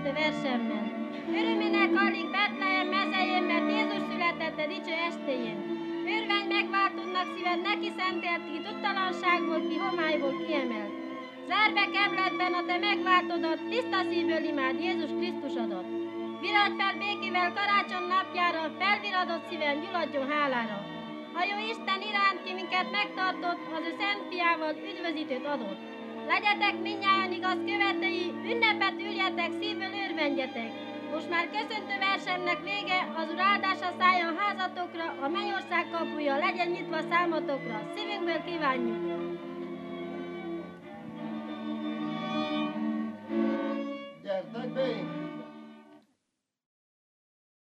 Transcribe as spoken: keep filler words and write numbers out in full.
bevezető versemmel. Örömének alig Betlehem mezején, mert Jézus született a dicső estéjén. Örvenj megváltódnak szíved, neki szentelt, ki tudtalanságból, ki homályból kiemelt. Zár be kemletben a te megváltodat, tiszta szívből imád Jézus Krisztusodat. Viradj fel békével karácsony napjára, felviradott szíven gyuladjon hálára. A jó Isten iránt, ki minket megtartott, az ő szent fiával üdvözítőt adott. Legyetek mindnyájan igaz követői, ünnepet üljetek, szívből örvendjetek. Most már köszöntő versennek vége, az Úr áldása szálljon házatokra, a mennyország kapuja legyen nyitva számotokra, szívünkből kívánjuk.